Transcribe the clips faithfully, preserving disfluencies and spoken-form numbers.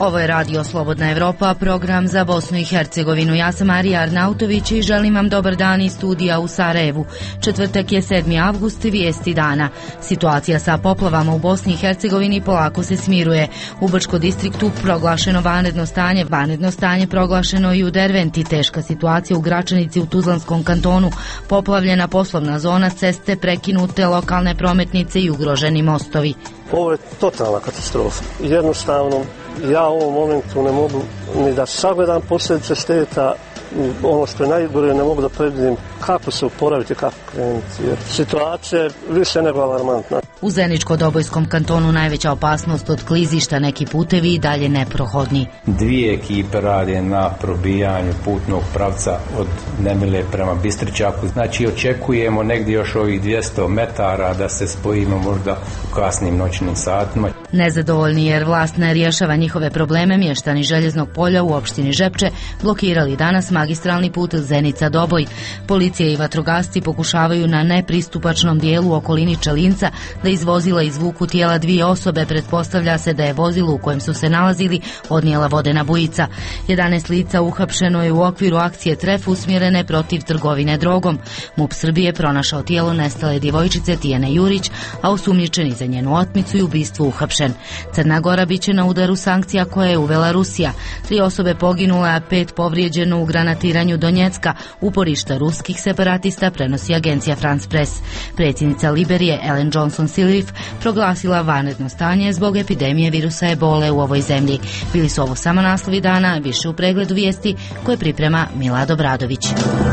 Ovo je Radio Slobodna Evropa, program za Bosnu i Hercegovinu. Ja sam Marija Arnautović i želim vam dobar dan iz studija u Sarajevu. Četvrtak je sedmi avgust, vijesti dana. Situacija sa poplavama u Bosni i Hercegovini polako se smiruje. U Brčko distriktu proglašeno vanredno stanje, vanredno stanje proglašeno i u Derventi, teška situacija u Gračanici u Tuzlanskom kantonu, poplavljena poslovna zona, ceste, prekinute lokalne prometnice i ugroženi mostovi. Ovo je totalna katastrofa. Jednostavno, ja u ovom momentu ne mogu ni da sagledam posljedice šteta, ono što je najgore, ne mogu da predvidim kako se oporaviti, kako krenuti, jer situacija je više nego alarmantna. U Zeničko-Dobojskom kantonu najveća opasnost od klizišta, neki putevi i dalje neprohodni. Dvije ekipe rade na probijanju putnog pravca od Nemile prema Bistričaku, znači očekujemo negdje još ovih dvjesto metara da se spojimo možda u kasnim noćnim satima. Nezadovoljni jer vlast ne rješava njihove probleme, mještani Željeznog polja u opštini Žepče blokirali danas magistralni put Zenica-Doboj. Policija i vatrogasci pokušavaju na nepristupačnom dijelu u okolini Čelinca da iz vozila izvuku tijela dvije osobe. Pretpostavlja se da je vozilo u kojem su se nalazili odnijela vodena bujica. jedanaest lica uhapšeno je u okviru akcije Tref usmjerene protiv trgovine drogom. MUP Srbije pronašao tijelo nestale djevojčice Tijene Jurić, a osumnjičeni za njenu otmicu i ubistvo uhapšen. Crna Gora biće na udaru sankcija koje je uvela Rusija. Tri osobe poginule, a pet povrijeđeno u granatiranju Donjecka, uporišta ruskih separatista, prenosi agencija France Press. Predsjednica Liberije Ellen Johnson Sirleaf proglasila vanredno stanje zbog epidemije virusa ebole u ovoj zemlji. Bili su ovo samo naslovi dana, više u pregledu vijesti koje priprema Milad Obradović.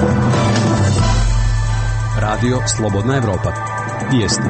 Radio Slobodna Evropa. Vijesti.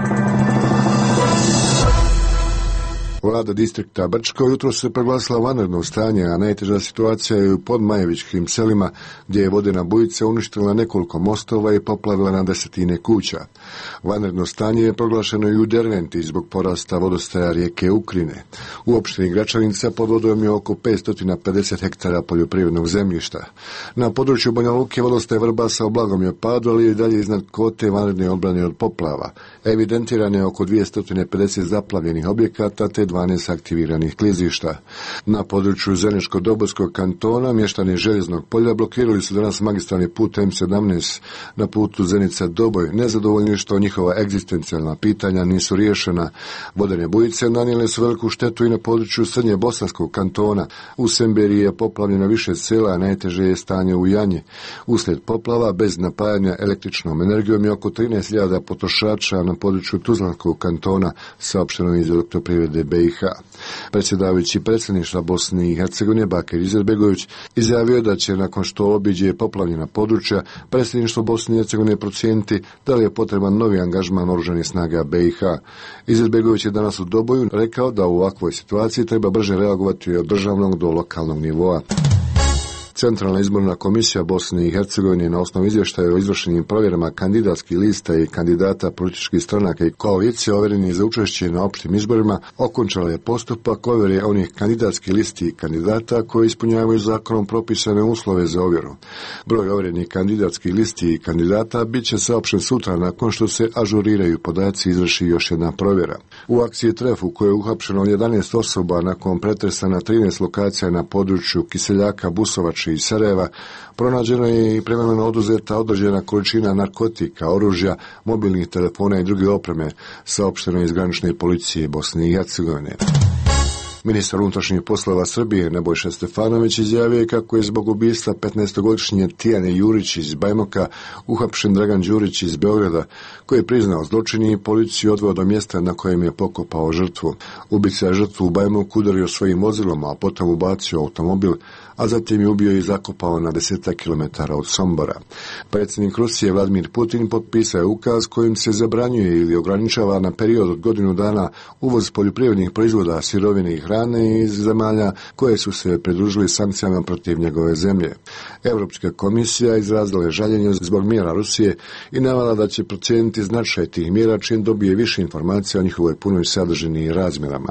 Vlada distrikta Brčko jutro se proglasila vanredno stanje, a najteža situacija je u podmajevičkim selima gdje je vodena bujica uništila nekoliko mostova i poplavila na desetine kuća. Vanredno stanje je proglašeno i u Derventi zbog porasta vodostaja rijeke Ukrine. U opštini Gračanica pod vodom je oko petsto pedeset hektara poljoprivrednog zemljišta. Na području Banja Luke vodostaj Vrbasa u blagom je padu, ali je dalje iznad kote vanredne odbrane od poplava. Evidentirane je oko dvjesto pedeset zaplavljenih objekata te dvanaest aktiviranih klizišta. Na području Zeničko-Dobojskog kantona mještani Željeznog polja blokirali su danas magistralni put M sedamnaest na putu Zenica-Doboj, nezadovoljni što njihova egzistencijalna pitanja nisu riješena. Vodene bujice nanijele su veliku štetu i na području Srednje Bosanskog kantona. U Semberiji je poplavljeno više sela, a najteže je stanje u Janji. Uslijed poplava bez napajanja električnom energijom je oko trinaest hiljada potrošača na području Tuzlanskog kantona, saopšteno iz Elektroprivrede B i H. Predsjedavajući predsjedništva Bosne i Hercegovine Bakir Izetbegović izjavio je da će nakon što obiđe poplavljena područja predsjedništvo Bosne i Hercegovine procijeniti da li je potreban novi angažman oružanih snaga B i H. Izetbegović je danas u Doboju rekao da u ovakvoj situaciji treba brže reagovati od državnog do lokalnog nivoa. Centralna izborna komisija Bosne i Hercegovine na osnovu izvještaja o izvršenim provjerama kandidatskih lista i kandidata političkih stranaka i koalicije ovjerenih za učešće na opštim izborima okončala je postupak ovjere onih kandidatskih listi i kandidata koji ispunjavaju zakonom propisane uslove za ovjeru. Broj ovjerenih kandidatskih listi i kandidata bit će saopšten sutra nakon što se ažuriraju podaci i izvrši još jedna provjera. U akciji Tref u kojoj je uhapšeno jedanaest osoba nakon pretresa na trinaest lokacija na području Kiseljaka, Busovače i Sarajeva, pronađeno je i privremeno oduzeta određena količina narkotika, oružja, mobilnih telefona i druge opreme, saopšteno iz granične policije Bosne i Hercegovine. Ministar unutrašnjih poslova Srbije Nebojša Stefanović izjavio je kako je zbog ubistva petnaestogodišnje Tijane Jurić iz Bajmoka uhapšen Dragan Đurić iz Beograda, koji je priznao zločin i policiju odveo do mjesta na kojem je pokopao žrtvu. Ubica je žrtvu u Bajmoku udario svojim vozilom, a potom ubacio automobil, a zatim je ubio i zakopao na desetak kilometara od Sombora. Predsjednik Rusije Vladimir Putin potpisao je ukaz kojim se zabranjuje ili ograničava na period od godinu dana uvoz poljoprivrednih proizvoda, sirovine i hrane iz zemalja koje su se pridružili sankcijama protiv njegove zemlje. Europska komisija izrazila je žaljenje zbog mjera Rusije i navela da će procijeniti značaj tih mjera čim dobije više informacija o njihovoj punoj sadržini i razmjerama.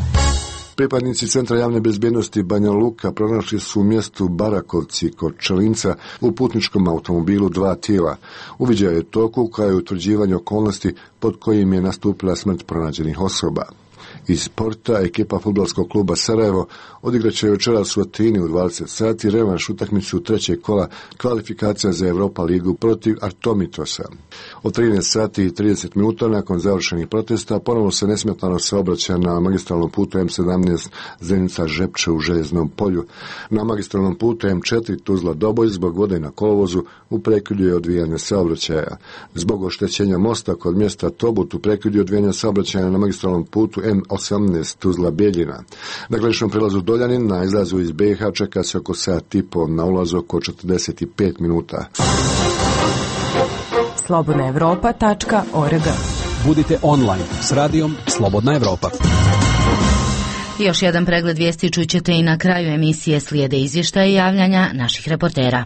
Pripadnici Centra javne bezbjednosti Banja Luka pronašli su u mjestu Barakovci kod Čelinca u putničkom automobilu dva tijela. Uviđaj je toku kao je utvrđivanje okolnosti pod kojim je nastupila smrt pronađenih osoba. Iz sporta ekipa fudbalskog kluba Sarajevo odigraće večeras u Atini u dvadeset sati revanš utakmicu trećeg kola kvalifikacija za Europa ligu protiv Artomitosa. Od trinaest sati i trideset minuta nakon završenih protesta ponovno se nesmetano saobraća na magistralnom putu M sedamnaest Zenica Žepče u Željeznom polju. Na magistralnom putu M četiri Tuzla Doboj zbog vode na kolovozu u prekidu je odvijanje saobraćaja. Zbog oštećenja mosta kod mjesta Tobut u prekidu je odvijanje saobraćaja na magistralnom putu M osamnaest Tuzla Bijeljina. Na graničnom prilazu Doljanin na izlazu iz B iH čeka se oko sat i po, na ulazu oko četrdeset pet minuta. slobodna evropa tačka org. Budite online s radijom Slobodna Evropa. Još jedan pregled vijesti čućete i na kraju emisije, slijede izvještaje i javljanja naših reportera.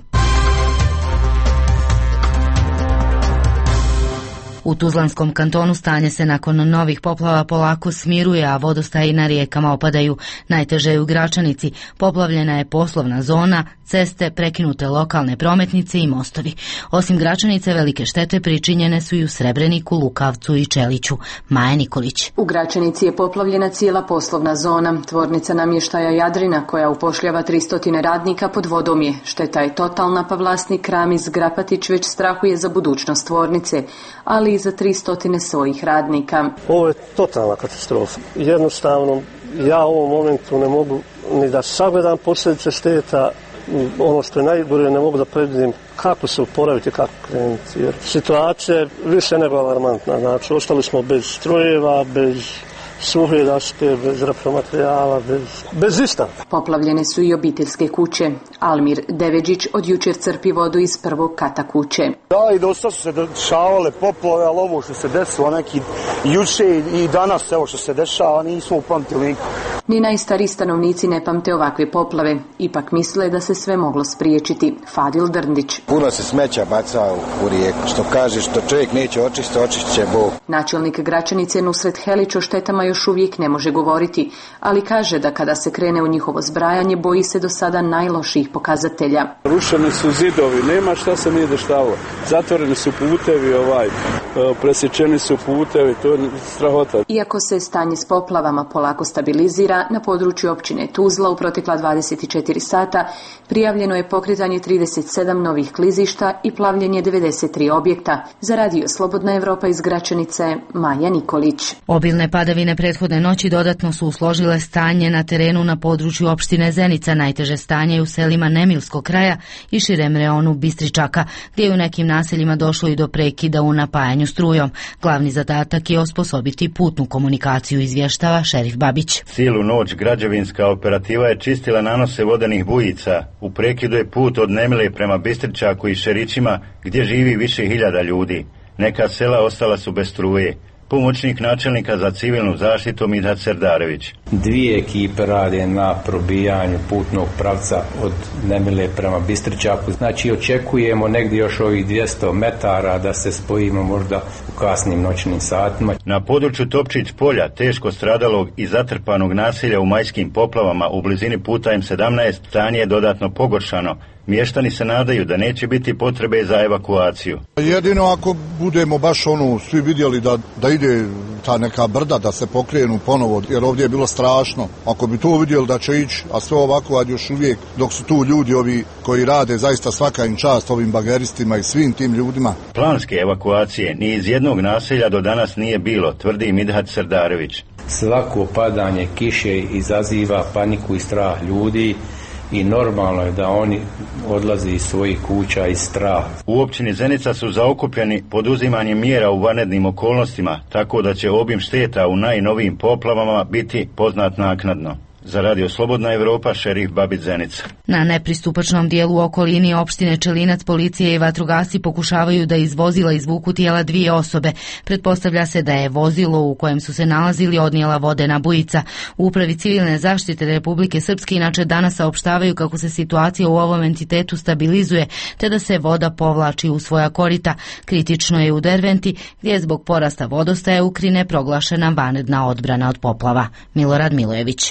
U Tuzlanskom kantonu stanje se nakon novih poplava polako smiruje, a vodostaji na rijekama opadaju. Najteže je u Gračanici. Poplavljena je poslovna zona, ceste, prekinute lokalne prometnice i mostovi. Osim Gračanice, velike štete pričinjene su i u Srebreniku, Lukavcu i Čeliću. Maja Nikolić. U Gračanici je poplavljena cijela poslovna zona. Tvornica namještaja Jadrina, koja upošljava tristo radnika, pod vodom je. Šteta je totalna, pa vlasnik Ramis Grapatić već strahuje za budućnost tvornice, ali i za tristo svojih radnika. Ovo je totalna katastrofa. Jednostavno, ja u ovom momentu ne mogu ni da sagledam posljedice šteta. Ono što je najgore, ne mogu da predvidim kako se oporaviti, kako krenuti. Jer situacija je više nego alarmantna. Znači, ostali smo bez strojeva, bez suhe daske, bez repromaterijala, bez, bez išta. Poplavljene su i obiteljske kuće. Almir Deveđić od jučer crpi vodu iz prvog kata kuće. Da, i dosta su se dešavale poplave, ali ovo što se desilo neki juče i danas, evo što se dešava, nismo upamtili nikako. Ni najstariji stanovnici ne pamte ovakve poplave, ipak misle da se sve moglo spriječiti. Fadil Drndić. Puno se smeća baca u rijeku, što kaže što čovjek neće očistiti, očistit će Bog. Načelnik Gračanice Nusret Helić o štetama još uvijek ne može govoriti, ali kaže da kada se krene u njihovo zbrajanje, boji se do sada najlošijih pokazatelja. Rušeni su zidovi, nema šta se nije dešavalo. Zatvoreni su putevi, ovaj, presječeni su putevi, to je strahota. Iako se stanje s poplavama polako stabilizira, na području općine Tuzla u protekla dvadeset četiri sata prijavljeno je pokretanje trideset sedam novih klizišta i plavljenje devedeset tri objekta. Za radio Slobodna Evropa iz Gračanice, Maja Nikolić. Obilne padavine prethodne noći dodatno su usložile stanje na terenu na području opštine Zenica. Najteže stanje je u selima Nemilskog kraja i širem reonu Bistričaka, gdje je u nekim naseljima došlo i do prekida u napajanju strujom. Glavni zadatak je osposobiti putnu komunikaciju, izvještava šerif Babić. Cijelu noć građevinska operativa je čistila nanose vodenih bujica. U prekidu je put od Nemile prema Bistričaku i Šerićima, gdje živi više hiljada ljudi. Neka sela ostala su bez struje. Pomoćnik načelnika za civilnu zaštitu Midhat Serdarević. Dvije ekipe rade na probijanju putnog pravca od Nemile prema Bistričaku. Znači očekujemo negdje još ovih dvjesto metara da se spojimo možda u kasnim noćnim satima. Na području Topčić polja, teško stradalog i zatrpanog naselja u majskim poplavama u blizini puta M sedamnaest, stanje je dodatno pogoršano. Mještani se nadaju da neće biti potrebe za evakuaciju. Jedino ako budemo baš ono svi vidjeli da, da ide ta neka brda da se pokrenu ponovo, jer ovdje je bilo strašno. Ako bi to vidjeli da će ići, a sve ovako ad još uvijek, dok su tu ljudi ovi koji rade, zaista svaka im čast ovim bageristima i svim tim ljudima. Planske evakuacije ni iz jednog naselja do danas nije bilo, tvrdi Midhat Serdarević. Svako padanje kiše izaziva paniku i strah ljudi i normalno je da oni odlaze iz svojih kuća iz straha. U općini Zenica su zaokupljeni poduzimanjem mjera u vanrednim okolnostima, tako da će obim šteta u najnovijim poplavama biti poznat naknadno. Za radio Slobodna Evropa, šerif Babić Zenica. Na nepristupačnom dijelu u okolini opštine Čelinac policija i vatrogasci pokušavaju da iz vozila izvuku tijela dvije osobe. Pretpostavlja se da je vozilo u kojem su se nalazili odnijela vodena bujica. U Upravi civilne zaštite Republike Srpske inače danas saopštavaju kako se situacija u ovom entitetu stabilizuje, te da se voda povlači u svoja korita. Kritično je u Derventi, gdje je zbog porasta vodostaja Ukrine proglašena vanredna odbrana od poplava. Milorad Milojević. Policija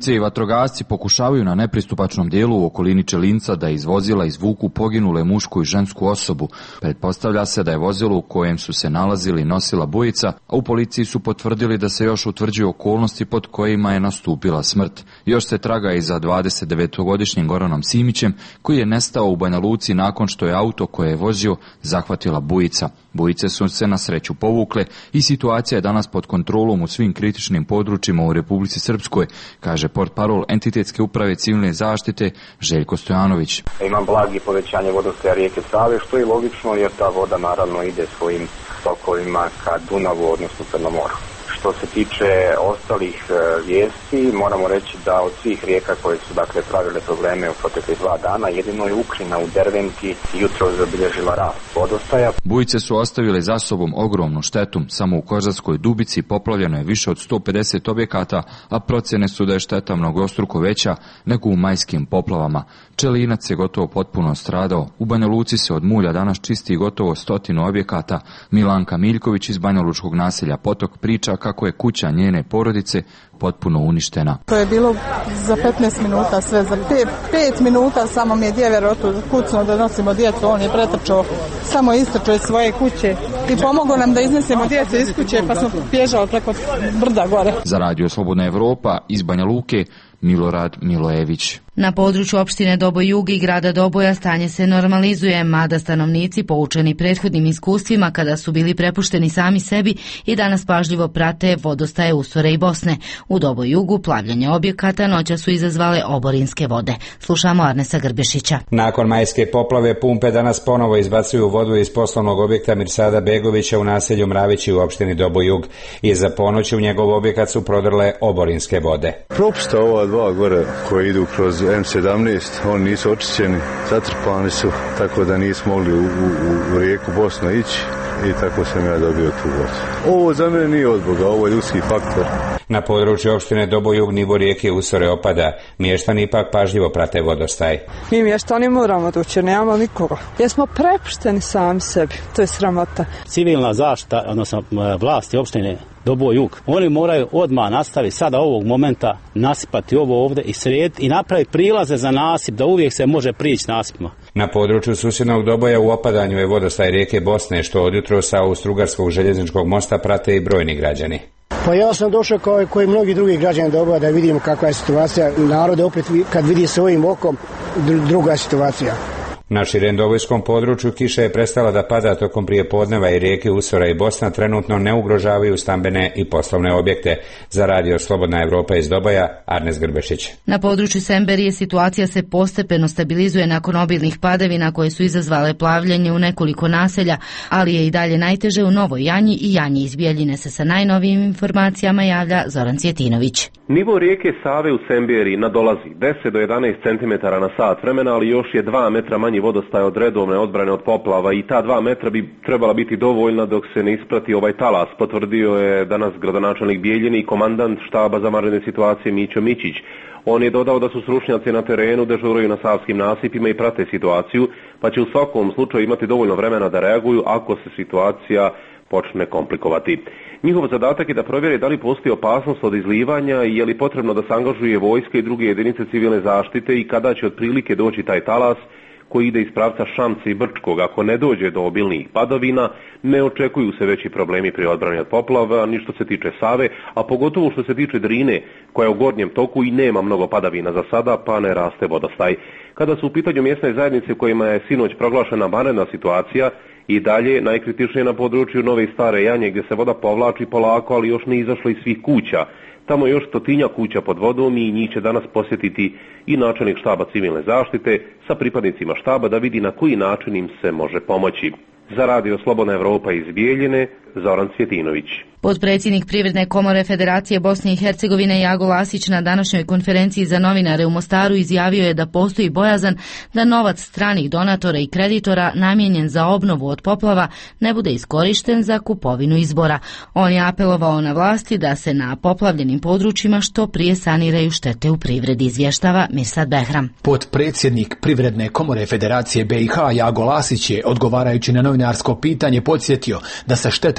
Policija i vatrogasci pokušavaju na nepristupačnom dijelu u okolini Čelinca da iz vozila izvuku poginule mušku i žensku osobu. Pretpostavlja se da je vozilo u kojem su se nalazili nosila bujica, a u policiji su potvrdili da se još utvrđuju okolnosti pod kojima je nastupila smrt. Još se traga i za dvadesetdevetogodišnjim Goranom Simićem, koji je nestao u Banja Luci nakon što je auto koje je vozio zahvatila bujica. Bujice su se na sreću povukle i situacija je danas pod kontrolom u svim kritičnim područjima u Republici Srpskoj, kaže portparol Entitetske uprave civilne zaštite Željko Stojanović. Imam blagi povećanje vodostaja rijeke Save, što je logično jer ta voda naravno ide svojim tokovima ka Dunavu, odnosno Crnom moru. Što se tiče ostalih e, vijesti, moramo reći da od svih rijeka koje su dakle pravile probleme u proteklih dva dana, jedino je Ukrina u Derventi jutro zabilježila rast vodostaja. Bujice su ostavile za sobom ogromnu štetu. Samo u Kozarskoj Dubici poplavljeno je više od sto pedeset objekata, a procjene su da je šteta mnogostruko veća nego u majskim poplavama. Čelinac je gotovo potpuno stradao. U Banja Luci se od mulja danas čisti gotovo stotinu objekata. Milanka Miljković iz banjalučkog naselja Potok priča kako je kuća njene porodice potpuno uništena. To je bilo za petnaest minuta sve, za pet, pet minuta samo mi je djever otu kucno da nosimo djecu, on je pretrčao, samo istrčao iz svoje kuće i pomogao nam da iznesemo djecu iz kuće pa smo bježali preko brda gore. Za Radio Slobodna Evropa iz Banja Luke, Milorad Milojević. Na području opštine Doboj Jug i grada Doboja stanje se normalizuje, mada stanovnici, poučeni prethodnim iskustvima kada su bili prepušteni sami sebi, i danas pažljivo prate vodostaje Usore i Bosne. U Doboj Jugu plavljanje objekata noća su izazvale oborinske vode. Slušamo Arnesa Grbešića. Nakon majske poplave pumpe danas ponovo izbacuju vodu iz poslovnog objekta Mirsada Begovića u naselju Mravići u opštini Doboj Jug. Iza ponoći u njegov objekat su prodrle oborinske vode. Propusta ova dva gore koje idu kroz em sedamnaest, oni nisu očišćeni, zatrpani su, tako da nismo mogli u, u, u rijeku Bosnu ići i tako sam ja dobio tu vodu. Ovo za mene nije od Boga, ovo je ljudski faktor. Na području opštine Doboj Jug nivo rijeke Usore opada, mještani ipak pažljivo prate vodostaj. Mi mještani moramo doći, nemamo nikoga. Jer smo prepušteni sami sebi, to je sramota. Civilna zaštita, odnosno vlasti opštine Doboj Jug, oni moraju odmah nastaviti sada ovog momenta nasipati ovo ovdje i srediti i napraviti prilaze za nasip da uvijek se može prići nasipima. Na području susjednog Doboja u opadanju je vodostaj rijeke Bosne, što od jutrosa sa Austrougarskog željezničkog mosta prate i brojni građani. Pa ja sam došao kao i mnogi drugi građani Doboja da vidimo kakva je situacija. Narod opet kad vidi svojim okom druga situacija. Na širem dobojskom području kiša je prestala da pada tokom prijepodneva i rijeke Usora i Bosna trenutno ne ugrožavaju stambene i poslovne objekte. Za Radio Slobodna Evropa iz Doboja, Arnes Grbešić. Na području Semberije situacija se postepeno stabilizuje nakon obilnih padavina koje su izazvale plavljenje u nekoliko naselja, ali je i dalje najteže u Novoj Janji i Janji iz Bijeljine. Se sa najnovijim informacijama javlja Zoran Cvjetinović. Nivo rijeke Save u Semberiji nadolazi deset do jedanaest centimetara na sat vremena, ali još je dva metra manji vodostaj od redovne odbrane od poplava i ta dva metra bi trebala biti dovoljna dok se ne isprati ovaj talas, potvrdio je danas gradonačelnik Bijeljine i komandant štaba za vanredne situacije Mićo Mićić. On je dodao da su stručnjaci na terenu, dežuraju na savskim nasipima i prate situaciju, pa će u svakom slučaju imati dovoljno vremena da reaguju ako se situacija počne komplikovati. Njihov zadatak je da provjere da li postoji opasnost od izlivanja i je li potrebno da se angažuje vojska i druge jedinice civilne zaštite i kada će otprilike doći taj talas koji ide iz pravca Šamca i Brčkog. Ako ne dođe do obilnih padavina, ne očekuju se veći problemi pri odbrani od poplava, ni što se tiče Save, a pogotovo što se tiče Drine, koja je u gornjem toku i nema mnogo padavina za sada, pa ne raste vodostaj. Kada su u pitanju mjesne zajednice kojima je sinoć proglašena vanredna situacija, i dalje najkritičnije na području Nove i Stare Janje, gdje se voda povlači polako, ali još nije izašla iz svih kuća. Tamo je još stotinja kuća pod vodom i njih će danas posjetiti i načelnik štaba civilne zaštite sa pripadnicima štaba da vidi na koji način im se može pomoći. Za Radio Slobodna Evropa iz Bijeljine, Zoran Cvjetinović. Potpredsjednik Privredne komore Federacije Bosne i Hercegovine Jago Lasić na današnjoj konferenciji za novinare u Mostaru izjavio je da postoji bojazan da novac stranih donatora i kreditora namijenjen za obnovu od poplava ne bude iskorišten za kupovinu izbora. On je apelovao na vlasti da se na poplavljenim područjima što prije saniraju štete u privredi, izvještava Mirsad Behram. Potpredsjednik Privredne komore Federacije B i H Jago Lasić je, odgovarajući na novinarsko pitanje, podsjetio da se štete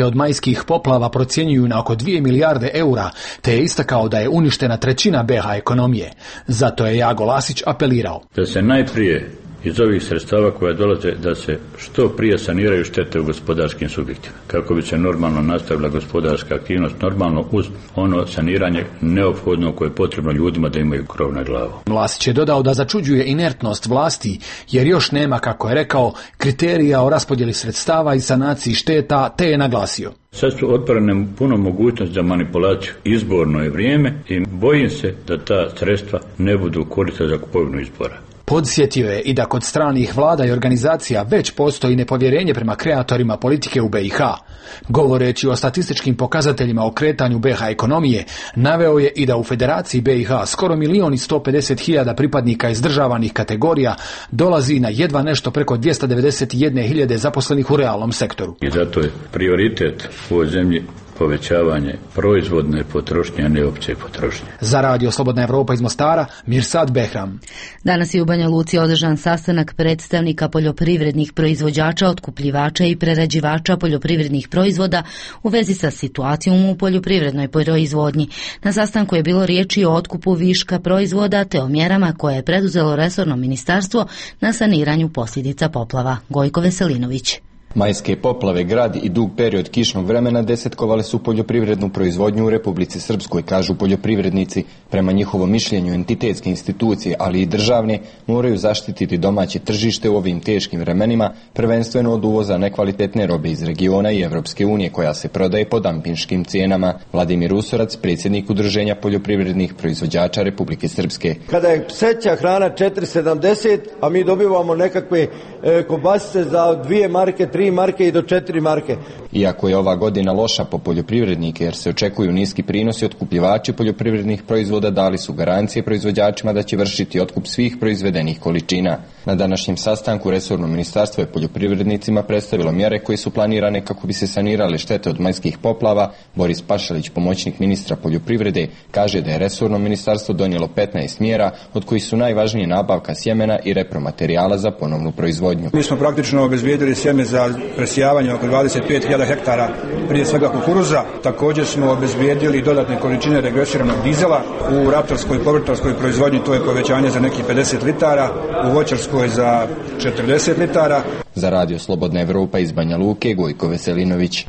štete od majskih poplava procjenjuju na oko dvije milijarde eura, te je istakao da je uništena trećina be ha ekonomije. Zato je Jago Lasić apelirao. Da se najprije iz ovih sredstava koje dolaze da se što prije saniraju štete u gospodarskim subjektima, kako bi se normalno nastavila gospodarska aktivnost, normalno uz ono saniranje neophodno koje je potrebno ljudima da imaju krov nad glavom. Lasić je dodao da začuđuje inertnost vlasti, jer još nema, kako je rekao, kriterija o raspodjeli sredstava i sanaciji šteta, te je naglasio. Sad su otvorene puno mogućnost za manipulaciju. Izborno je vrijeme i bojim se da ta sredstva ne budu koristila za kupovinu izbora. Podsjetio je i da kod stranih vlada i organizacija već postoji nepovjerenje prema kreatorima politike u be i ha. Govoreći o statističkim pokazateljima o kretanju be ha ekonomije, naveo je i da u Federaciji be i ha skoro milion i sto pedeset hiljada pripadnika izdržavanih kategorija dolazi na jedva nešto preko dvjesto devedeset jedne hiljade zaposlenih u realnom sektoru. I zato je prioritet u ovoj zemlji povećavanje proizvodne potrošnje, a ne opće potrošnje. Za Radio Slobodna Evropa iz Mostara, Mirsad Behram. Danas je u Banja Luci održan sastanak predstavnika poljoprivrednih proizvođača, otkupljivača i prerađivača poljoprivrednih proizvoda u vezi sa situacijom u poljoprivrednoj proizvodnji. Na sastanku je bilo riječi o otkupu viška proizvoda te o mjerama koje je preduzelo resorno ministarstvo na saniranju posljedica poplava. Gojko Veselinović. Majske poplave, grad i dug period kišnog vremena desetkovale su poljoprivrednu proizvodnju u Republici Srpskoj, kažu poljoprivrednici. Prema njihovom mišljenju entitetske institucije, ali i državne, moraju zaštititi domaće tržište u ovim teškim vremenima, prvenstveno od uvoza nekvalitetne robe iz regiona i Evropske unije, koja se prodaje po dampinškim cijenama. Vladimir Usorac, predsjednik Udruženja poljoprivrednih proizvođača Republike Srpske. Kada je pseća hrana četiri sedamdeset, a mi dobivamo nekakve e, kobasice za dvije marke, tri marke i do četiri marke. Iako je ova godina loša po poljoprivrednike jer se očekuju niski prinosi, otkupljivači poljoprivrednih proizvoda dali su garancije proizvođačima da će vršiti otkup svih proizvedenih količina. Na današnjem sastanku resorno ministarstvo je poljoprivrednicima predstavilo mjere koje su planirane kako bi se sanirale štete od majskih poplava. Boris Pašalić, pomoćnik ministra poljoprivrede, kaže da je resorno ministarstvo donijelo petnaest mjera, od kojih su najvažnije nabavka sjemena i repromaterijala za ponovnu proizvodnju. Mi smo praktično obezbijedili sjeme za presijavanje oko dvadeset pet hiljada hektara, prije svega kukuruza. Također smo obezbijedili dodatne količine regresiranog dizela u raptorskoj povrtarskoj proizvodnji, to je povećanje za nekih pedeset litara, u voćarskoj za četrdeset litara. Za Radio Slobodna Evropa iz Banja Luke, Gojko Veselinović.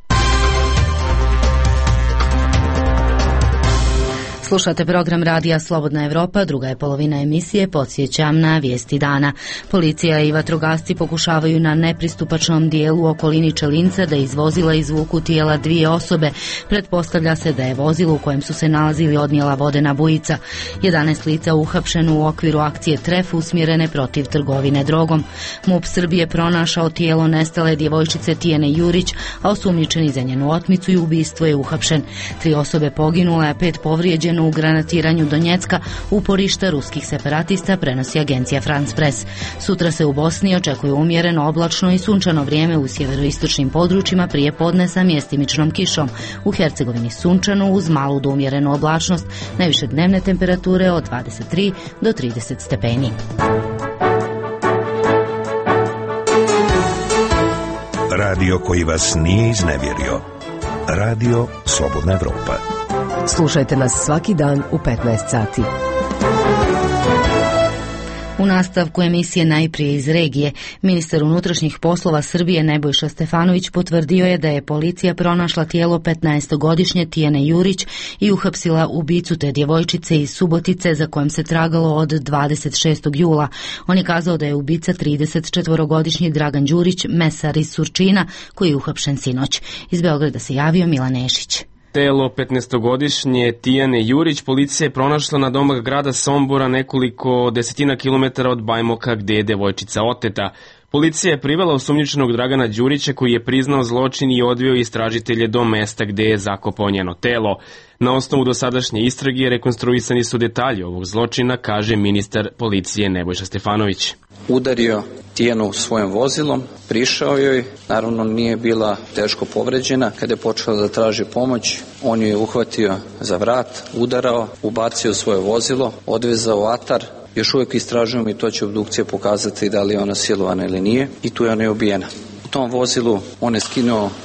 Slušate program Radija Slobodna Evropa, druga je polovina emisije, podsjećam na vijesti dana. Policija i vatrogasci pokušavaju na nepristupačnom dijelu u okolini Čelinca da iz vozila izvuku tijela dvije osobe. Pretpostavlja se da je vozilo u kojem su se nalazili odnijela vodena bujica. jedanaest lica uhapšeno u okviru akcije Tref usmjerene protiv trgovine drogom. MUP Srbije pronašao tijelo nestale djevojčice Tijene Jurić, a osumnjičeni za njenu otmicu i ubistvo je uhapšen. Tri osobe poginule, a pet povrijeđeno u granatiranju Donjecka, uporišta ruskih separatista, prenosi agencija France Press. Sutra se u Bosni očekuje umjereno, oblačno i sunčano vrijeme u sjeveroistočnim područjima, prije podne sa mjestimičnom kišom. U Hercegovini sunčano uz malu do umjerenu oblačnost, najviše dnevne temperature od dvadeset tri do trideset stepeni. Radio koji vas nije iznevjerio. Radio Slobodna Evropa. Slušajte nas svaki dan u petnaest sati. U nastavku emisije najprije iz regije, ministar unutrašnjih poslova Srbije Nebojša Stefanović potvrdio je da je policija pronašla tijelo petnaestogodišnje Tijene Jurić i uhapsila ubicu te djevojčice iz Subotice za kojom se tragalo od dvadeset šestog jula. On je kazao da je ubica trideset četvorogodišnji Dragan Đurić, mesar iz Surčina, koji je uhapšen sinoć. Iz Beograda se javio Milan Nešić. Telo petnaestogodišnje Tijane Jurić policija je pronašla na domak grada Sombora, nekoliko desetina kilometara od Bajmoka, gdje je devojčica oteta. Policija je privela osumnjičenog Dragana Đurića, koji je priznao zločin i odveo istražitelje do mesta gdje je zakopao njeno telo. Na osnovu dosadašnje istrage rekonstruisani su detalji ovog zločina, kaže ministar policije Nebojša Stefanović. Udario Tijanu svojim vozilom, prišao joj, naravno nije bila teško povređena. Kada je počela da traži pomoć, on ju je uhvatio za vrat, udarao, ubacio svoje vozilo, odvezao u atar. Još uvijek istražujemo i to će obdukcija pokazati da li je ona silovana ili nije, i tu je ona ubijena. U tom vozilu on je skinuo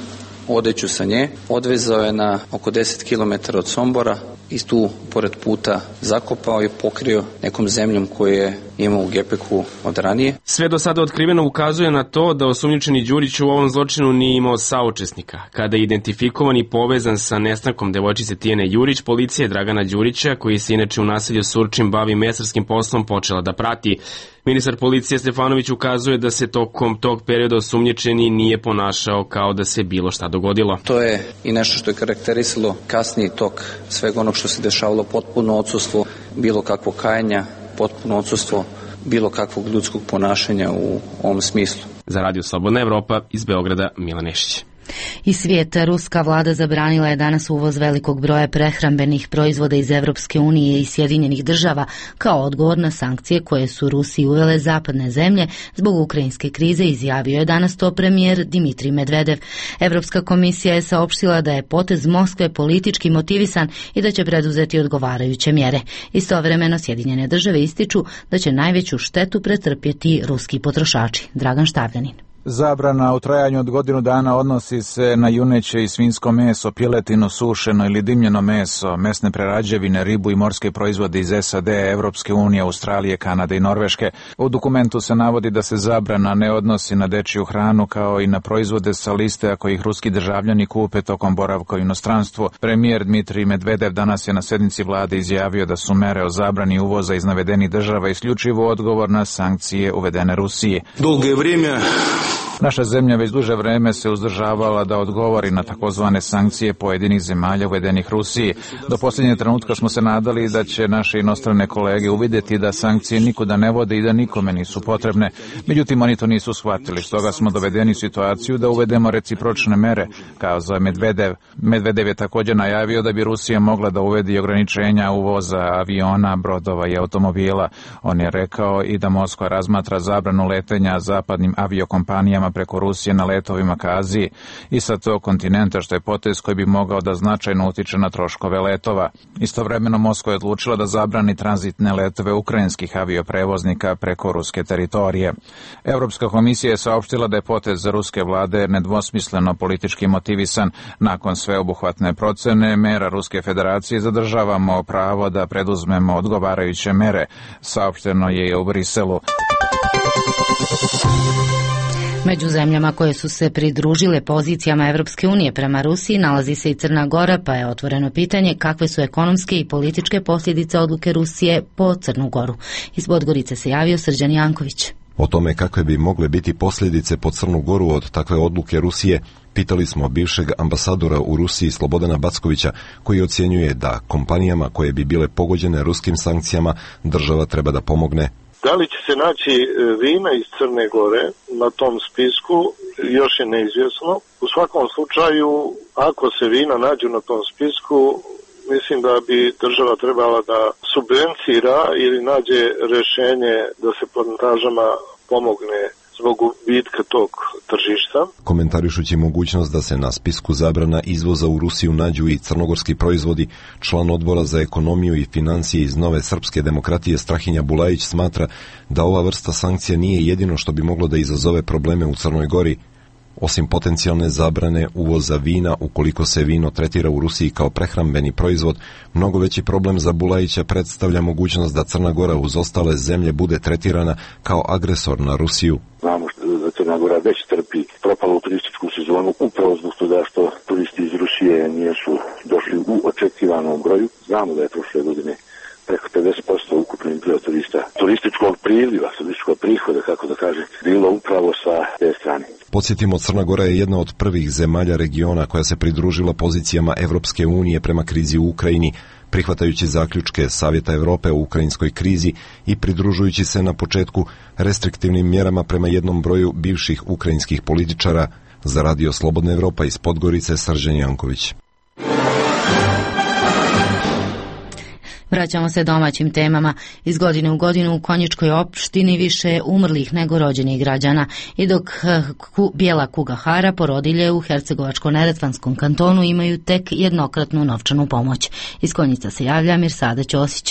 odeću sa nje, odvezao je na oko deset kilometara od Sombora i tu pored puta zakopao i pokrio nekom zemljom koju je imao u gepeku od ranije. Sve do sada otkriveno ukazuje na to da osumnjičeni Đurić u ovom zločinu nije imao saučesnika. Kada je identifikovan i povezan sa nestankom devojčice Tijane Jurić, policija Dragana Đurića, koji se inače u naselju Surčin bavi mesarskim poslom, počela da prati. Ministar policije Stefanović ukazuje da se tokom tog perioda osumnjičeni nije ponašao kao da se bilo šta dogodilo. To je i nešto što je karakterisalo kasniji tok svega onog što se dešavalo, potpuno odsustvo bilo kakvog kajanja, potpuno odsustvo bilo kakvog ljudskog ponašanja u ovom smislu. Za Radio Slobodna Evropa iz Beograda, Milan Nešić. Iz svijeta, ruska vlada zabranila je danas uvoz velikog broja prehrambenih proizvoda iz Evropske unije i Sjedinjenih država kao odgovor na sankcije koje su Rusiji uvele zapadne zemlje zbog ukrajinske krize, izjavio je danas to premijer Dimitrij Medvedev. Evropska komisija je saopštila da je potez Moskve politički motivisan i da će preduzeti odgovarajuće mjere. Istovremeno Sjedinjene države ističu da će najveću štetu pretrpjeti ruski potrošači. Dragan Štavljanin. Zabrana u trajanju od godinu dana odnosi se na juneće i svinjsko meso, piletinu, sušeno ili dimljeno meso, mesne prerađevine, ribu i morske proizvode iz S A D, Evropske unije, Australije, Kanade i Norveške. U dokumentu se navodi da se zabrana ne odnosi na dečiju hranu kao i na proizvode sa liste ako ih ruski državljani kupe tokom boravka u inostranstvu. Premijer Dmitrij Medvedev danas je na sjednici vlade izjavio da su mere o zabrani uvoza iz navedenih država isključivo odgovor na sankcije uvedene Rusiji. Dolgo je vrijeme Naša zemlja već duže vreme se uzdržavala da odgovori na takozvane sankcije pojedinih zemalja uvedenih Rusiji. Do posljednje trenutka smo se nadali da će naše inostrane kolege uvidjeti da sankcije nikuda ne vode i da nikome nisu potrebne. Međutim, oni to nisu shvatili, stoga smo dovedeni u situaciju da uvedemo recipročne mere, kazao Medvedev. Medvedev je također najavio da bi Rusija mogla da uvedi ograničenja uvoza aviona, brodova i automobila. On je rekao i da Moskva razmatra zabranu letenja zapadnim aviokompanijama preko Rusije na letovima ka Aziji i sa tog kontinenta, što je potez koji bi mogao da značajno utiče na troškove letova. Istovremeno Moskva je odlučila da zabrani tranzitne letove ukrajinskih avioprevoznika preko ruske teritorije. Europska komisija je saopštila da je potez za ruske vlade nedvosmisleno politički motivisan. Nakon sveobuhvatne procene mera Ruske federacije zadržavamo pravo da preduzmemo odgovarajuće mere, saopšteno je u Briselu. Među zemljama koje su se pridružile pozicijama Evropske unije prema Rusiji nalazi se i Crna Gora, pa je otvoreno pitanje kakve su ekonomske i političke posljedice odluke Rusije po Crnu Goru. Iz Podgorice se javio Srđan Janković. O tome kakve bi mogle biti posljedice po Crnu Goru od takve odluke Rusije pitali smo bivšeg ambasadora u Rusiji Slobodana Backovića, koji ocjenjuje da kompanijama koje bi bile pogođene ruskim sankcijama država treba da pomogne. Da li će se naći vina iz Crne Gore na tom spisku, još je neizvjesno. U svakom slučaju, ako se vina nađu na tom spisku, mislim da bi država trebala da subvencira ili nađe rješenje da se plantažama pomogne zbog gubitka tog tržišta. Komentarišući mogućnost da se na spisku zabrana izvoza u Rusiju nađu i crnogorski proizvodi, član odbora za ekonomiju i financije iz Nove srpske demokratije Strahinja Bulajić smatra da ova vrsta sankcija nije jedino što bi moglo da izazove probleme u Crnoj Gori. Osim potencijalne zabrane uvoza vina, ukoliko se vino tretira u Rusiji kao prehrambeni proizvod, mnogo veći problem za Bulajića predstavlja mogućnost da Crna Gora uz ostale zemlje bude tretirana kao agresor na Rusiju. Znamo da Crna Gora već trpi propalu turističku sezonu upravo zbog toga što turisti iz Rusije nisu došli u očekivanom broju. Znamo da je prošle godine preko pedeset posto ukupnog broja turista, turističkog priliva, turističkog prihoda, kako da kaže, bilo upravo sa te strane. Podsjetimo, Crna Gora je jedna od prvih zemalja regiona koja se pridružila pozicijama Evropske unije prema krizi u Ukrajini, prihvatajući zaključke Savjeta Evrope o ukrajinskoj krizi i pridružujući se na početku restriktivnim mjerama prema jednom broju bivših ukrajinskih političara. Za Radio Slobodna Evropa iz Podgorice, Srđan Janković. Vraćamo se domaćim temama. Iz godine u godinu u Konjičkoj opštini više je umrlih nego rođenih građana i dok ku, bijela kuga hara, porodilje u Hercegovačko-neretvanskom kantonu imaju tek jednokratnu novčanu pomoć. Iz Konjica se javlja Mirsada Ćosić.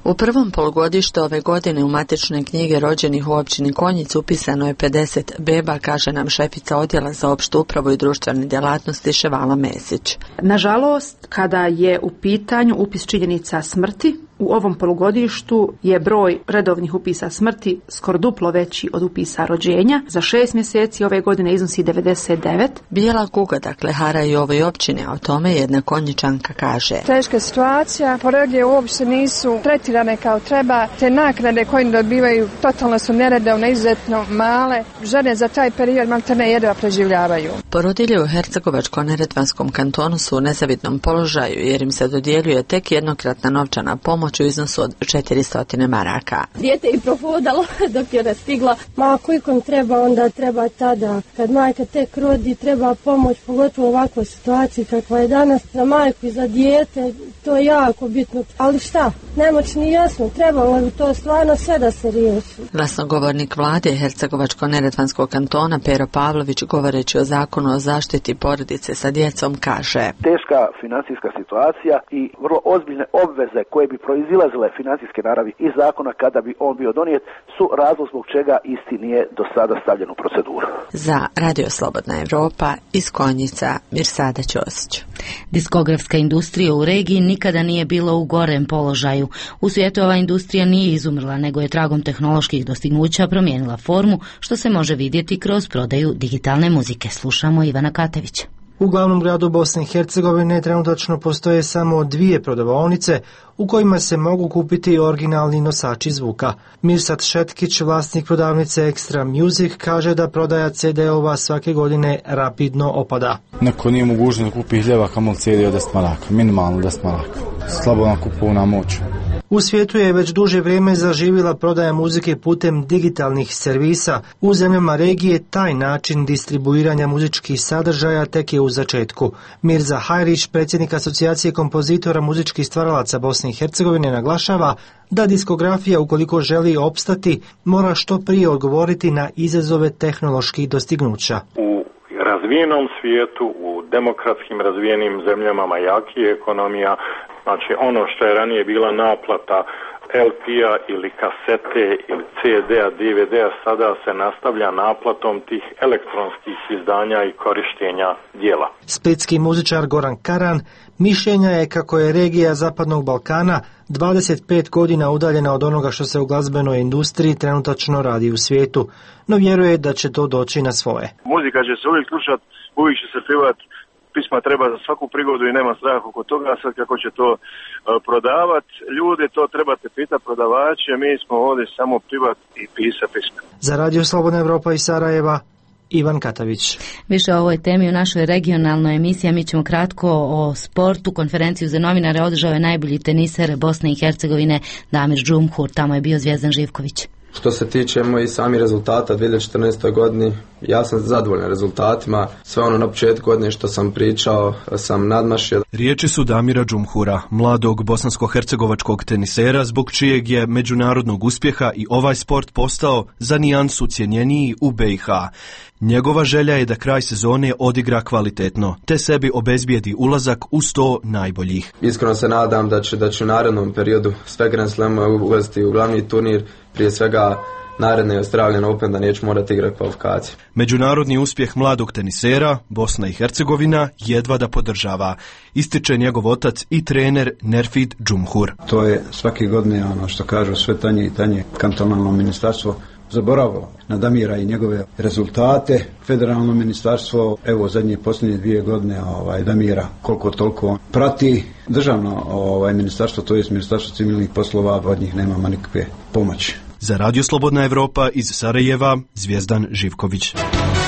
U prvom polugodištu ove godine u matične knjige rođenih u općini Konjic upisano je pedeset beba, kaže nam šefica odjela za opštu upravu i društvene djelatnosti Ševala Mesić. Nažalost, kada je u pitanju upis činjenica smrti, u ovom polugodištu je broj redovnih upisa smrti skoro duplo veći od upisa rođenja. Za šest mjeseci ove godine iznosi devedeset devet. Bijela kuga, dakle, hara i ovoj općini, a o tome jedna Konjičanka kaže. Teška situacija, poregije uopšte nisu tretirane kao treba, te naknade koje dobivaju totalno su neredovne, izuzetno male. Žene za taj period maltene jedva preživljavaju. Porodilje u Hercegovačko-neretvanskom kantonu su u nezavidnom položaju jer im se dodjeljuje tek jednokratna novčana pomoć u iznosu od četiristo maraka. Dijete je prohodalo dok je rastigla. Ma ako ikom treba, onda treba tada. Kad majka tek rodi, treba pomoć, pogotovo u ovakvoj situaciji kakva je danas. Za majku i za dijete, to je jako bitno. Ali šta? Nemoćni jesmo, trebalo bi to stvarno sve da se riješi. Glasnogovornik vlade Hercegovačko-neretvanskog kantona Pero Pavlović, govoreći o zakonu o zaštiti porodice sa djecom, kaže. Teška financijska situacija i vrlo ozbiljne obveze koje bi proizilazile financijske naravi iz zakona kada bi on bio donijet su razlog zbog čega isti nije do sada stavljen u proceduru. Za Radio Slobodna Evropa iz Konjica, Mirsada Ćosić. Diskografska industrija u regiji nikada nije bila u gorem položaju. U svijetu ova industrija nije izumrla, nego je tragom tehnoloških dostignuća promijenila formu, što se može vidjeti kroz prodaju digitalne muzike. Slušamo Ivana Katevića. U glavnom gradu Bosne i Hercegovine trenutačno postoje samo dvije prodavaonice u kojima se mogu kupiti originalni nosači zvuka. Mirsad Šetkić, vlasnik prodavnice Extra Music, kaže da prodaja ce de-ova svake godine rapidno opada. Neko nije mogućno da kupi hiljeva kamol ce de od deset maraka, minimalno deset maraka. Slabo kupovna moć. U svijetu je već duže vrijeme zaživjela prodaja muzike putem digitalnih servisa. U zemljama regije taj način distribuiranja muzičkih sadržaja tek je u začetku. Mirza Hajrić, predsjednik asocijacije kompozitora muzičkih stvaralaca Bosne i Hercegovine, naglašava da diskografija, ukoliko želi opstati, mora što prije odgovoriti na izazove tehnoloških dostignuća. U razvijenom svijetu, u demokratskim razvijenim zemljama, jaki je ekonomija, znači ono što je ranije bila naplata el pe-a ili kasete ili ce de-a, de ve de-a, sada se nastavlja naplatom tih elektronskih izdanja i korištenja dijela. Splitski muzičar Goran Karan mišljenja je kako je regija Zapadnog Balkana dvadeset pet godina udaljena od onoga što se u glazbenoj industriji trenutačno radi u svijetu, no vjeruje da će to doći na svoje. Muzika će se uvijek slušati, uvijek će se pivati, pisma treba za svaku prigodu i nema straha oko toga, sad kako će to uh, prodavati. Ljude, to trebate pitati prodavače, mi smo ovdje samo pivati i pisati pisma. Za Radio Slobodna Evropa iz Sarajeva, Ivan Katavić. Više o ovoj temi u našoj regionalnoj emisiji, mi ćemo kratko o sportu. Konferenciju za novinare održao je najbolji teniser Bosne i Hercegovine Damir Džumhur, tamo je bio Zvjezdan Živković. Što se tiče mojih samih rezultata u dvije tisuće četrnaestoj. godini, ja sam zadovoljan rezultatima. Sve ono na početku godine što sam pričao sam nadmašio. Riječi su Damira Džumhura, mladog bosansko-hercegovačkog tenisera, zbog čijeg je međunarodnog uspjeha i ovaj sport postao za nijansu cjenjeniji u be i ha. Njegova želja je da kraj sezone odigra kvalitetno, te sebi obezbijedi ulazak u sto najboljih. Iskreno se nadam da će, da će u narednom periodu sve Grand Slamove uvesti u glavni turnir, prije svega naredne Australian Open, da neću morati igrati kvalifikacije. Međunarodni uspjeh mladog tenisera Bosna i Hercegovina jedva da podržava, ističe njegov otac i trener Nerfid Džumhur. To je svake godine ono što kažu sve tanje i tanje kantonalno ministarstvo zaboravilo na Damira i njegove rezultate. Federalno ministarstvo, evo zadnje posljednje dvije godine ovaj, Damira koliko toliko prati. Državno ovaj, ministarstvo, to je ministarstvo civilnih poslova, od njih nemamo nikakve pomoći. Za Radio Slobodna Evropa iz Sarajeva, Zvjezdan Živković.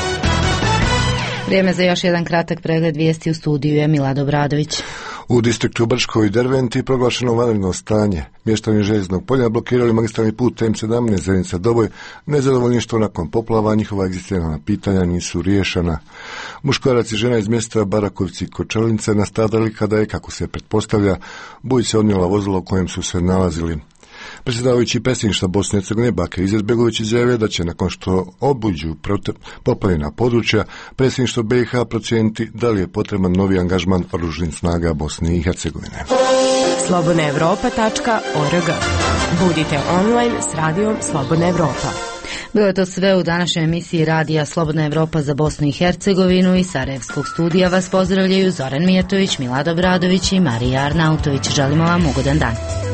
Vrijeme za još jedan kratak pregled vijesti. U studiju je Milad Obradović. U distriktu Brčko i Derventi proglašeno vanredno stanje. Mještani Željeznog polja blokirali magistralni put em sedamnaest Zenica Doboj, nezadovoljni što nakon poplava njihova egzistencijalna pitanja nisu riješena. Muškarac i žena iz mjesta Barakovci i Kočelince nastradali kada je, kako se pretpostavlja, bujica odnijela vozilo u kojem su se nalazili. Predsjedavajući predsjedništva Bosne i Hercegovine Bakir Izetbegović izjavio da će nakon što obuđu poplavljena područja predsjedništvo B i H procijeniti da li je potreban novi angažman oružanih snaga Bosne i Hercegovine. slobodna evropa tačka org. Budite online s radijom Slobodna Evropa. Bilo je to sve u današnjoj emisiji radija Slobodna Evropa za Bosnu i Hercegovinu. Iz Sarajevskog studija vas pozdravljaju Zoran Mijatović, Milad Obradović i Marija Arnautović. Želimo vam ugodan dan.